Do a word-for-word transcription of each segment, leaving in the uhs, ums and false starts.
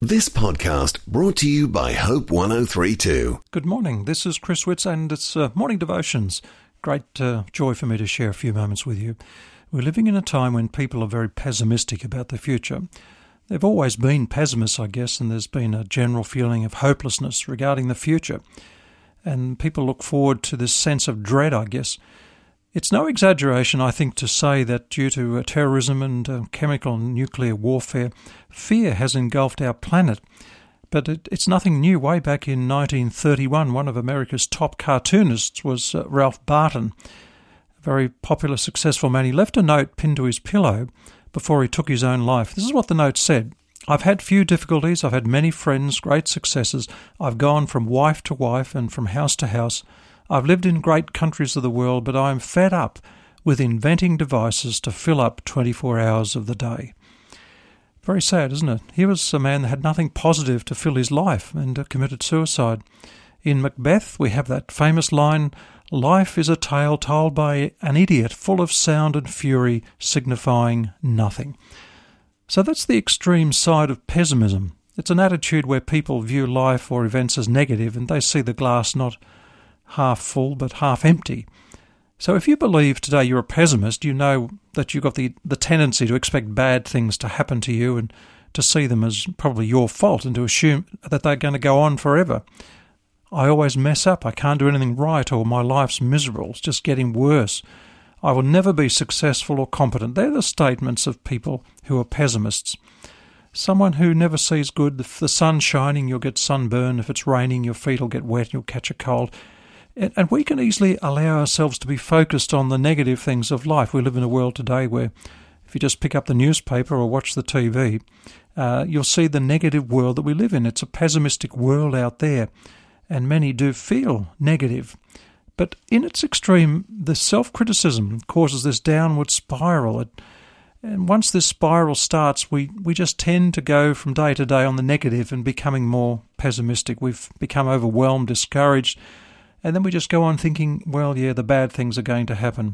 This podcast brought to you by Hope one oh three two. Good morning, this is Chris Witts and it's uh, Morning Devotions. Great uh, joy for me to share a few moments with you. We're living in a time when people are very pessimistic about the future. They've always been pessimists, I guess, and there's been a general feeling of hopelessness regarding the future. And people look forward to this sense of dread, I guess. It's no exaggeration, I think, to say that due to uh, terrorism and uh, chemical and nuclear warfare, fear has engulfed our planet. But it, it's nothing new. Way back in nineteen thirty-one, one of America's top cartoonists was uh, Ralph Barton, a very popular, successful man. He left a note pinned to his pillow before he took his own life. This is what the note said. "I've had few difficulties, I've had many friends, great successes. I've gone from wife to wife and from house to house. I've lived in great countries of the world, but I'm fed up with inventing devices to fill up twenty-four hours of the day." Very sad, isn't it? He was a man that had nothing positive to fill his life and uh, committed suicide. In Macbeth, we have that famous line, "Life is a tale told by an idiot, full of sound and fury, signifying nothing." So that's the extreme side of pessimism. It's an attitude where people view life or events as negative and they see the glass not half full but half empty. So if you believe today you're a pessimist, you know that you've got the, the tendency to expect bad things to happen to you and to see them as probably your fault and to assume that they're going to go on forever. "I always mess up, I can't do anything right, or my life's miserable, it's just getting worse. I will never be successful or competent." They're the statements of people who are pessimists. Someone who never sees good. If the sun's shining, you'll get sunburn. If it's raining, your feet will get wet and you'll catch a cold. And we can easily allow ourselves to be focused on the negative things of life. We live in a world today where if you just pick up the newspaper or watch the T V, uh, you'll see the negative world that we live in. It's a pessimistic world out there, and many do feel negative. But in its extreme, the self-criticism causes this downward spiral. It, and once this spiral starts, we, we just tend to go from day to day on the negative and becoming more pessimistic. We've become overwhelmed, discouraged, and then we just go on thinking, well, yeah, the bad things are going to happen.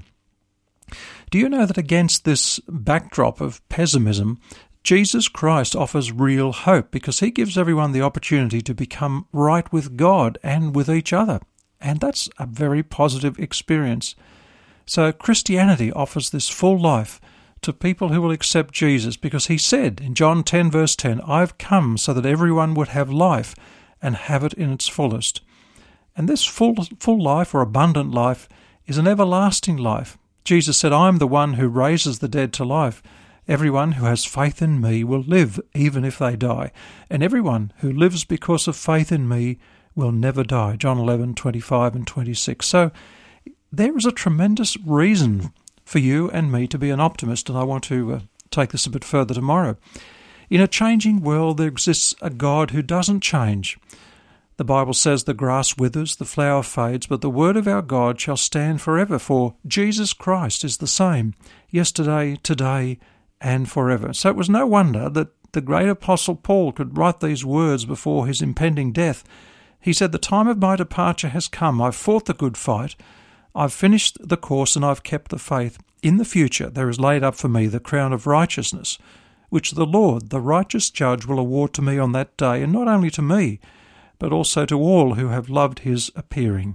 Do you know that against this backdrop of pessimism, Jesus Christ offers real hope because he gives everyone the opportunity to become right with God and with each other. And that's a very positive experience. So Christianity offers this full life to people who will accept Jesus because he said in John ten verse ten, "I've come so that everyone would have life and have it in its fullest." And this full full life or abundant life is an everlasting life. Jesus said, "I'm the one who raises the dead to life. Everyone who has faith in me will live even if they die. And everyone who lives because of faith in me will never die." John eleven twenty-five and twenty-six. So there is a tremendous reason for you and me to be an optimist, and I want to uh, take this a bit further tomorrow. In a changing world, there exists a God who doesn't change. The Bible says the grass withers, the flower fades, but the word of our God shall stand forever, for Jesus Christ is the same, yesterday, today, and forever. So it was no wonder that the great apostle Paul could write these words before his impending death. He said, "The time of my departure has come. I've fought the good fight. I've finished the course and I've kept the faith. In the future there is laid up for me the crown of righteousness, which the Lord, the righteous judge, will award to me on that day, and not only to me, but also to all who have loved his appearing."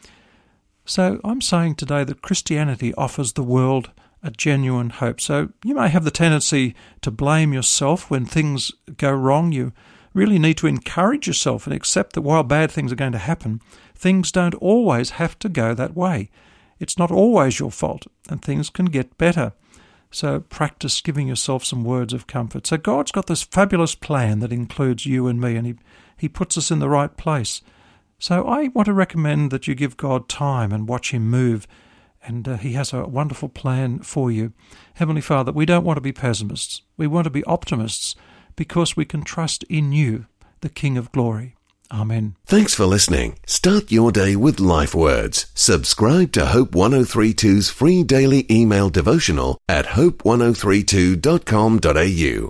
So I'm saying today that Christianity offers the world a genuine hope. So you may have the tendency to blame yourself when things go wrong. You really need to encourage yourself and accept that while bad things are going to happen, things don't always have to go that way. It's not always your fault, and things can get better. So practice giving yourself some words of comfort. So God's got this fabulous plan that includes you and me, and he, he puts us in the right place. So I want to recommend that you give God time and watch him move, and uh, he has a wonderful plan for you. Heavenly Father, we don't want to be pessimists. We want to be optimists because we can trust in you, the King of Glory. Amen. Thanks for listening. Start your day with Life Words. Subscribe to Hope one oh three two's free daily email devotional at hope one oh three two dot com dot a u.